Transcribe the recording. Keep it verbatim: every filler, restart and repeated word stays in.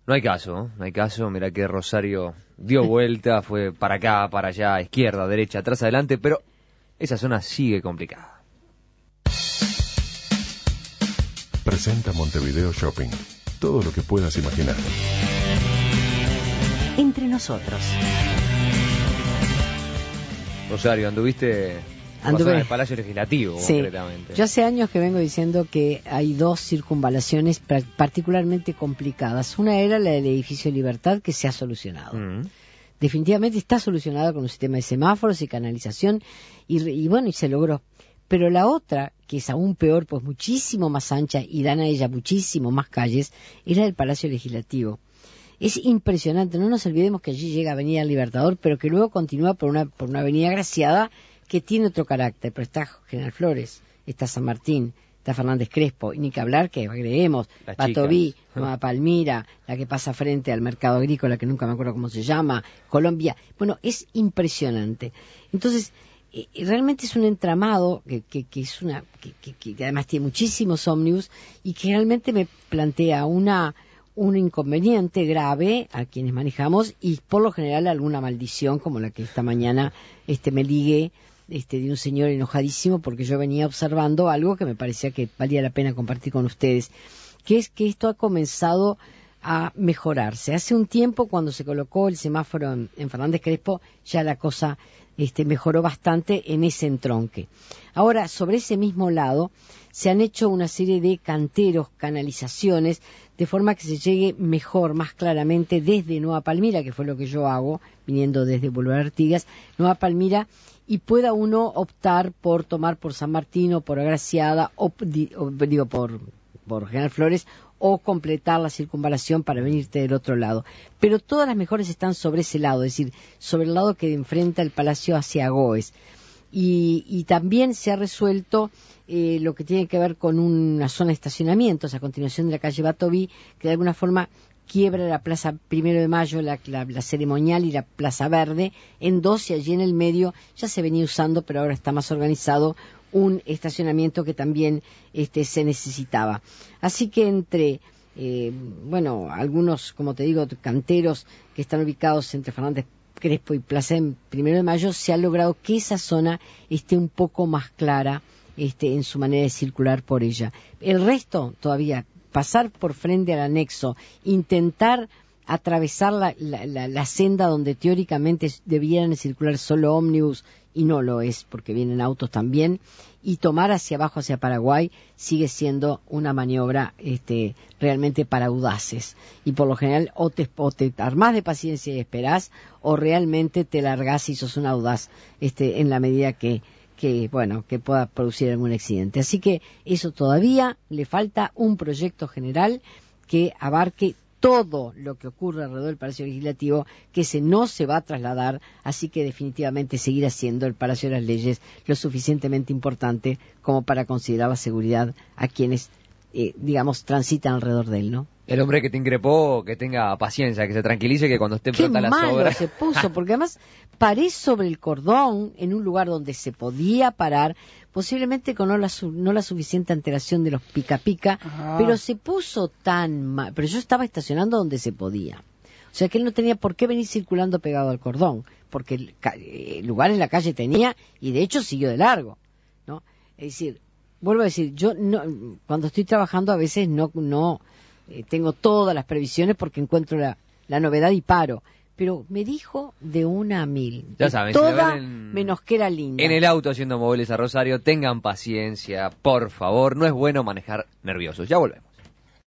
No hay caso, ¿no? No hay caso. Mirá que Rosario dio vuelta, fue para acá, para allá, izquierda, derecha, atrás, adelante, pero esa zona sigue complicada. Presenta Montevideo Shopping. Todo lo que puedas imaginar. Entre nosotros. Rosario, anduviste Anduve. en el Palacio Legislativo, sí. concretamente. Yo hace años que vengo diciendo que hay dos circunvalaciones particularmente complicadas. Una era la del edificio Libertad, que se ha solucionado. Mm. Definitivamente está solucionada con un sistema de semáforos y canalización, y, y bueno, y se logró. Pero la otra, que es aún peor, pues muchísimo más ancha y dan a ella muchísimo más calles, era el Palacio Legislativo. Es impresionante, no nos olvidemos que allí llega Avenida Libertador, pero que luego continúa por una, por una avenida Graciada que tiene otro carácter, pero está General Flores, está San Martín, está Fernández Crespo, y ni que hablar que agreguemos Batoví, Nueva Palmira, la que pasa frente al mercado agrícola, que nunca me acuerdo cómo se llama, Colombia. Bueno, es impresionante. Entonces, eh, realmente es un entramado que, que, que es una que, que, que además tiene muchísimos ómnibus y que realmente me plantea una un inconveniente grave a quienes manejamos y por lo general alguna maldición como la que esta mañana este me ligué este de un señor enojadísimo porque yo venía observando algo que me parecía que valía la pena compartir con ustedes, que es que esto ha comenzado a mejorarse. Hace un tiempo, cuando se colocó el semáforo en, en Fernández Crespo, ya la cosa este, mejoró bastante en ese entronque. Ahora, sobre ese mismo lado, se han hecho una serie de canteros, canalizaciones, de forma que se llegue mejor, más claramente, desde Nueva Palmira, que fue lo que yo hago, viniendo desde Boulevard Artigas, Nueva Palmira, y pueda uno optar por tomar por San Martín o por Agraciada, o, o digo, por, por General Flores, o completar la circunvalación para venirte del otro lado. Pero todas las mejores están sobre ese lado, es decir, sobre el lado que enfrenta el Palacio hacia Goes. Y, y también se ha resuelto eh, lo que tiene que ver con una zona de estacionamientos a continuación de la calle Batoví, que de alguna forma quiebra la Plaza Primero de Mayo, la, la, la Ceremonial y la Plaza Verde en dos, y allí en el medio ya se venía usando, pero ahora está más organizado, un estacionamiento que también este, se necesitaba. Así que entre, eh, bueno, algunos, como te digo, canteros que están ubicados entre Fernández Crespo y Plaza Primero de Mayo, se ha logrado que esa zona esté un poco más clara este, en su manera de circular por ella. El resto, todavía, pasar por frente al anexo, intentar atravesar la, la, la, la senda donde teóricamente debieran circular solo ómnibus, y no lo es, porque vienen autos también, y tomar hacia abajo, hacia Paraguay, sigue siendo una maniobra este, realmente para audaces. Y por lo general, o te, o te armás de paciencia y esperás, o realmente te largás y sos un audaz este, en la medida que, que, bueno, que pueda producir algún accidente. Así que eso todavía le falta un proyecto general que abarque todo lo que ocurre alrededor del Palacio Legislativo, que ese no se va a trasladar, así que definitivamente seguirá siendo el Palacio de las Leyes lo suficientemente importante como para considerar la seguridad a quienes, eh, digamos, transitan alrededor de él, ¿no? El hombre que te increpó, que tenga paciencia, que se tranquilice, que cuando esté pronta las obras... Qué malo se puso, porque además paré sobre el cordón en un lugar donde se podía parar, posiblemente con no la, no la suficiente antelación de los pica pica, Ajá. pero se puso tan mal. Pero yo estaba estacionando donde se podía. O sea que él no tenía por qué venir circulando pegado al cordón, porque el, el lugar en la calle tenía, y de hecho siguió de largo, ¿no? Es decir, vuelvo a decir, yo no, cuando estoy trabajando a veces no... no Eh, tengo todas las previsiones porque encuentro la, la novedad y paro. Pero me dijo de una a mil. Ya saben, toda si en, menos que era linda. En el auto haciendo móviles a Rosario, tengan paciencia, por favor. No es bueno manejar nerviosos. Ya volvemos.